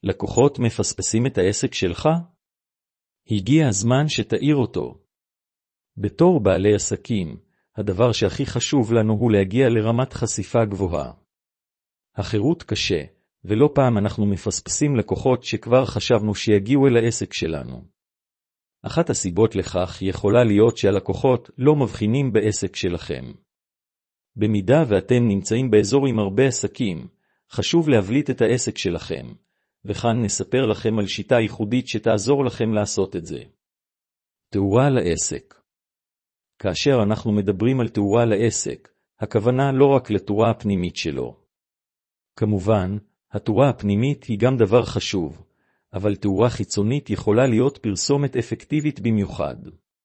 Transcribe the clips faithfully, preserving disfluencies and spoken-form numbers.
לקוחות מפספסים את העסק שלך? הגיע הזמן שתאיר אותו. בתור בעלי עסקים, הדבר שהכי חשוב לנו הוא להגיע לרמת חשיפה גבוהה. החירות קשה, ולא פעם אנחנו מפספסים לקוחות שכבר חשבנו שיגיעו אל העסק שלנו. אחת הסיבות לכך יכולה להיות שהלקוחות לא מבחינים בעסק שלכם. במידה ואתם נמצאים באזור עם הרבה עסקים, חשוב להבליט את העסק שלכם, וכאן נספר לכם על שיטה ייחודית שתעזור לכם לעשות את זה. תאורה לעסק. כאשר אנחנו מדברים על תאורה לעסק, הכוונה לא רק לתאורה הפנימית שלו. כמובן, התאורה הפנימית היא גם דבר חשוב, אבל תאורה חיצונית יכולה להיות פרסומת אפקטיבית במיוחד.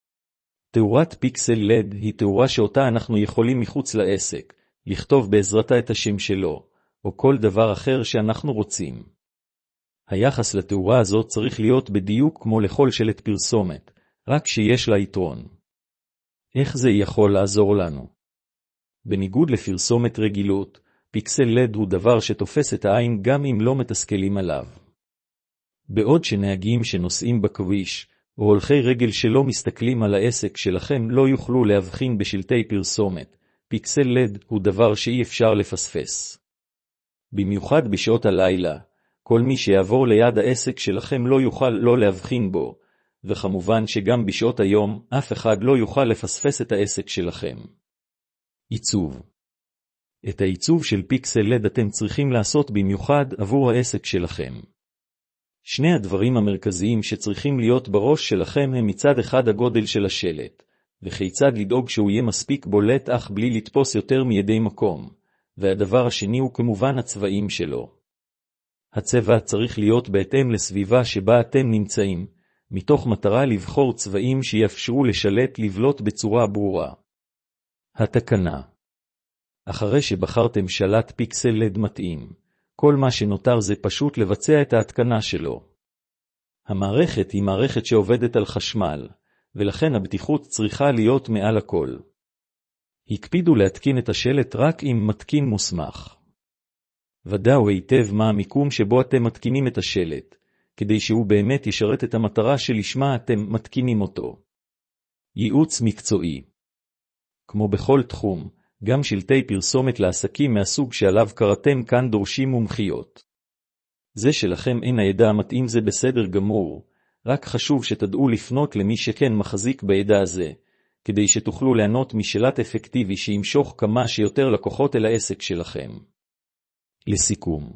תאורת פיקסל לד היא תאורה שאותה אנחנו יכולים מחוץ לעסק, לכתוב בעזרתה את השם שלו, או כל דבר אחר שאנחנו רוצים. היחס לתאורה הזאת צריך להיות בדיוק כמו לכל שלט פרסומת, רק שיש לה יתרון. איך זה יכול לעזור לנו? בניגוד לפרסומת רגילות, פיקסל לד הוא דבר שתופס את העין גם אם לא מתסכלים עליו. בעוד שנהגים שנוסעים בכביש, או הולכי רגל שלא מסתכלים על העסק שלכם לא יוכלו להבחין בשלטי פרסומת, פיקסל לד הוא דבר שאי אפשר לפספס. במיוחד בשעות הלילה, כל מי שיעבור ליד העסק שלכם לא יוכל לא להבחין בו, וכמובן שגם בשעות היום אף אחד לא יוכל לפספס את העסק שלכם. עיצוב. את העיצוב של פיקסל לד אתם צריכים לעשות במיוחד עבור העסק שלכם. שני הדברים המרכזיים שצריכים להיות בראש שלכם הם מצד אחד הגודל של השלט, וכיצד לדאוג שהוא יהיה מספיק בולט אך בלי לתפוס יותר מידי מקום, והדבר השני הוא כמובן הצבעים שלו. הצבע צריך להיות בהתאם לסביבה שבה אתם נמצאים, מתוך מטרה לבחור צבעים שיאפשרו לשלט לבלוט בצורה ברורה. התקנה. אחרי שבחרתם שלט פיקסל לד מתאים, כל מה שנותר זה פשוט לבצע את ההתקנה שלו. המערכת היא מערכת שעובדת על חשמל, ולכן הבטיחות צריכה להיות מעל הכל. הקפידו להתקין את השלט רק עם מתקין מוסמך. ודאו היטב מה המיקום שבו אתם מתקינים את השלט, כדי שהוא באמת ישרת את המטרה שלשמה אתם מתקינים אותו. ייעוץ מקצועי. כמו בכל תחום, גם שלטי פרסומת לעסקים מהסוג שעליו קראתם כאן דורשים מומחיות. זה שלכם אין הידע המתאים זה בסדר גמור, רק חשוב שתדעו לפנות למי שכן מחזיק בידע הזה, כדי שתוכלו ליהנות משלט אפקטיבי שימשוך כמה שיותר לקוחות אל העסק שלכם. לסיכום.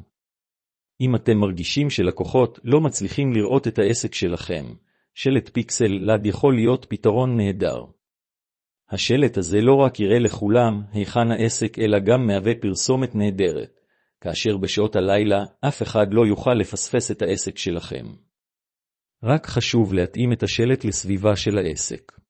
אם אתם מרגישים שלקוחות לא מצליחים לראות את העסק שלכם, שלט פיקסל לד יכול להיות פתרון נהדר. השלט הזה לא רק יראה לכולם היכן העסק אלא גם מהווה פרסומת נהדרת, כאשר בשעות הלילה אף אחד לא יוכל לפספס את העסק שלכם. רק חשוב להתאים את השלט לסביבה של העסק.